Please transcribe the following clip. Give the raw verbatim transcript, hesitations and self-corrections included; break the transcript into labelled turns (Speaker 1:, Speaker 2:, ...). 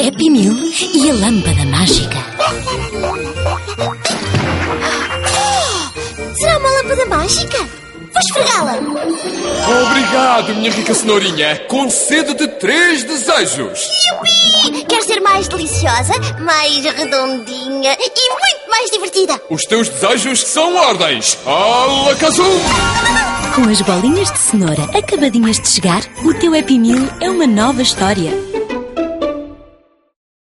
Speaker 1: Happy Meal e a lâmpada mágica.
Speaker 2: Será uma lâmpada mágica? Vou esfregá-la.
Speaker 3: Obrigado, minha rica cenourinha. Concedo-te três desejos.
Speaker 2: Yupi! Quero ser mais deliciosa, mais redondinha e muito mais divertida.
Speaker 3: Os teus desejos são ordens. Alakazum!
Speaker 1: Com as bolinhas de cenoura acabadinhas de chegar, o teu Happy Meal é uma nova história.